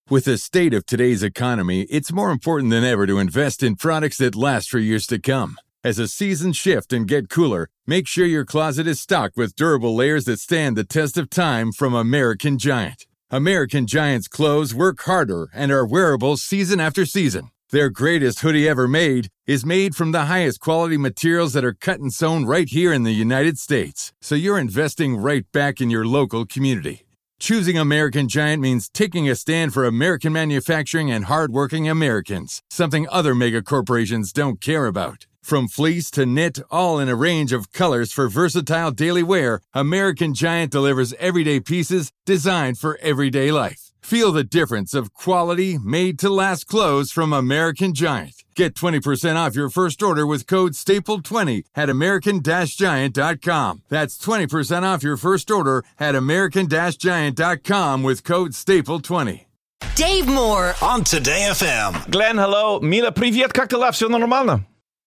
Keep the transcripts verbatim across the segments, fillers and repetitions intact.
With the state of today's economy, it's more important than ever to invest in products that last for years to come. As the seasons shift and get cooler, make sure your closet is stocked with durable layers that stand the test of time from American Giant. American Giant's clothes work harder and are wearable season after season. Their greatest hoodie ever made is made from the highest quality materials that are cut and sewn right here in the United States. So you're investing right back in your local community. Choosing American Giant means taking a stand for American manufacturing and hardworking Americans, something other mega corporations don't care about. From fleece to knit, all in a range of colors for versatile daily wear, American Giant delivers everyday pieces designed for everyday life. Feel the difference of quality, made-to-last clothes from American Giant. Get twenty percent off your first order with code staple twenty at american giant dot com. That's twenty percent off your first order at american giant dot com with code staple twenty. Dave Moore on Today эф эм. Glenn, hello. Mila, привет. Как дела? Все нормально?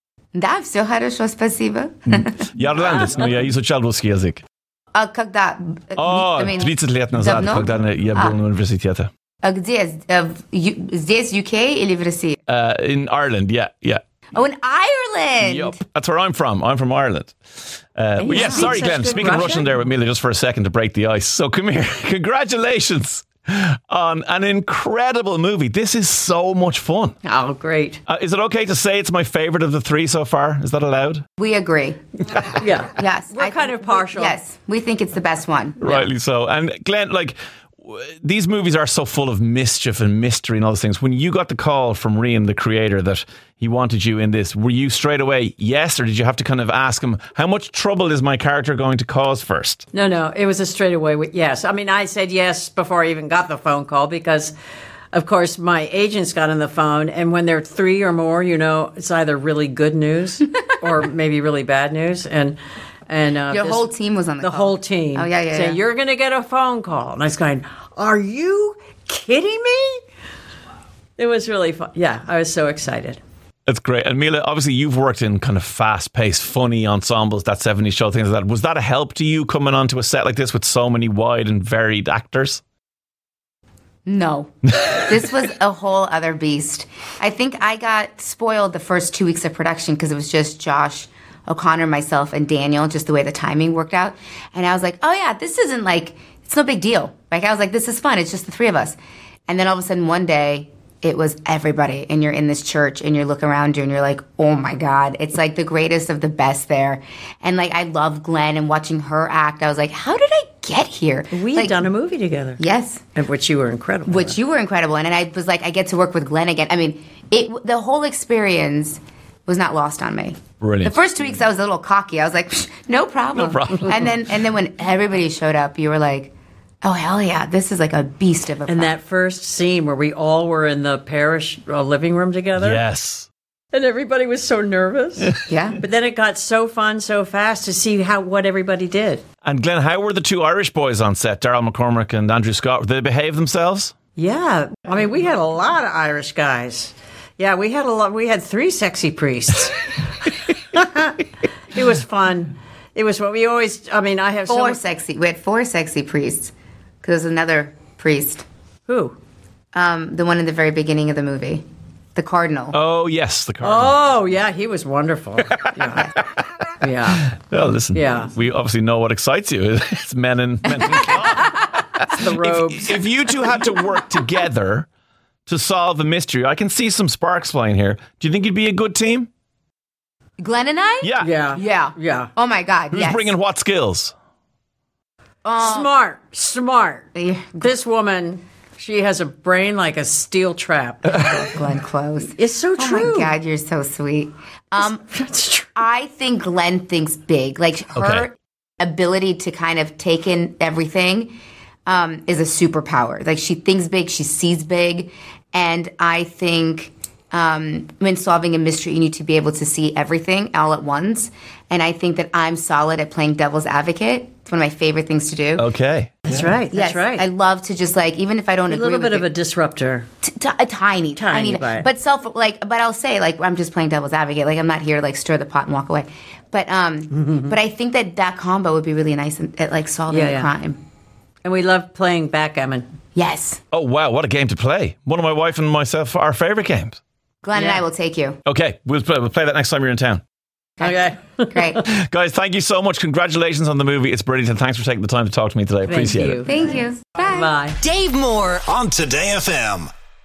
Да, все хорошо, спасибо. Я ирландец, но я изучал русский язык. А когда? О, тридцать лет назад, давно? когда я был а. на университете. А где? Здесь, ю кей или в России? Uh, in Ireland, yeah, yeah. Oh, in Ireland! Yep. That's where I'm from. I'm from Ireland. Uh, but yeah, sorry, Glenn. Speaking Russian? Russian there with Mila just for a second to break the ice. So come here. Congratulations on an incredible movie. This is so much fun. Oh, great. Uh, is it okay to say it's my favorite of the three so far? Is that allowed? We agree. Yeah. Yes. We're I kind of partial. We, yes. We think it's the best one. Rightly so. And Glenn, like, these movies are so full of mischief and mystery and all those things. When you got the call from Rian, the creator, that he wanted you in this, were you straight away yes, or did you have to kind of ask him, how much trouble is my character going to cause first? No, no, it was a straightaway yes. I mean, I said yes before I even got the phone call because, of course, my agents got on the phone, and when there are three or more, you know, it's either really good news or maybe really bad news. And And uh, your this, whole team was on the, the call. whole team. Oh yeah, yeah. Saying, yeah. you're going to get a phone call, and I was going, "Are you kidding me?" It was really fun. Yeah, I was so excited. That's great. And Mila, obviously, you've worked in kind of fast-paced, funny ensembles, that seventies show, things like that. Was that a help to you coming onto a set like this with so many wide and varied actors? No. This was a whole other beast. I think I got spoiled the first two weeks of production because it was just Josh O'Connor, myself, and Daniel, just the way the timing worked out. And I was like, oh yeah, this isn't like, it's no big deal. Like I was like, this is fun. It's just the three of us. And then all of a sudden one day it was everybody, and you're in this church and you're looking around you and you're like, oh my God, it's like the greatest of the best there. And like, I love Glenn and watching her act. I was like, how did I get here? We like, had done a movie together. Yes. Of which you were incredible. Which you were incredible. And, and I was like, I get to work with Glenn again. I mean, it the whole experience was not lost on me. Brilliant. The first two weeks I was a little cocky. I was like, no problem. No problem. And then and then when everybody showed up, you were like, oh, hell yeah, this is like a beast of a And pro- that first scene where we all were in the parish uh, living room together. Yes. And everybody was so nervous. Yeah. But then it got so fun so fast to see how what everybody did. And Glenn, how were the two Irish boys on set, Daryl McCormack and Andrew Scott? Did they behave themselves? Yeah. I mean, we had a lot of Irish guys. Yeah, we had a lot. We had three sexy priests. It was fun. It was what we always, I mean, I have four so sexy. We had four sexy priests because there's another priest. Who? Um, the one in the very beginning of the movie. The cardinal. Oh, yes, the cardinal. Oh, yeah, he was wonderful. Yeah. Yeah. Well, listen, Yeah. we obviously know what excites you. It's men in, men in cloth. It's the robes. If, if you two had to work together to solve a mystery, I can see some sparks flying here. Do you think you'd be a good team? Glenn and I? Yeah. Yeah. Yeah. Yeah. Oh my God, Who's yes. bringing what skills? Smart. Smart. Yeah. This woman, she has a brain like a steel trap. Glenn Close. It's so Oh true. my God, you're so sweet. Um, That's true. I think Glenn thinks big. Like her Okay. ability to kind of take in everything um, is a superpower. Like she thinks big, she sees big, and I think um, when solving a mystery, you need to be able to see everything all at once. And I think that I'm solid at playing devil's advocate. It's one of my favorite things to do. Okay. That's right. That's Yes, right. I love to just like, even if I don't a agree little with bit of it, a disruptor. T- t- a tiny, Tiny, tiny, but- but self like. But I'll say like I'm just playing devil's advocate. Like I'm not here to like stir the pot and walk away. But um, but I think that that combo would be really nice at, at like solving Yeah, a yeah. crime. And we love playing backgammon. Yes. Oh, wow. What a game to play. One of my wife and myself, our favourite games. Glenn Yeah. and I will take you. Okay. We'll play, we'll play that next time you're in town. Okay. Great. Guys, thank you so much. Congratulations on the movie. It's brilliant. And thanks for taking the time to talk to me today. Appreciate Thank you. it. Thank you. Bye. Bye. Dave Moore On Today F M.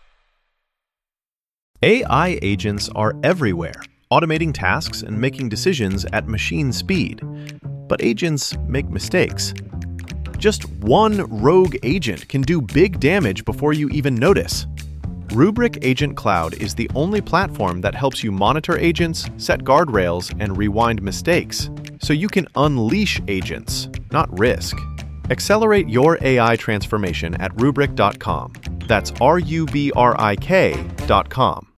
A I agents are everywhere, automating tasks and making decisions at machine speed. But agents make mistakes. Just one rogue agent can do big damage before you even notice. Rubrik Agent Cloud is the only platform that helps you monitor agents, set guardrails, and rewind mistakes, so you can unleash agents, not risk. Accelerate your A I transformation at rubrik dot com. That's R U B R I K dot com.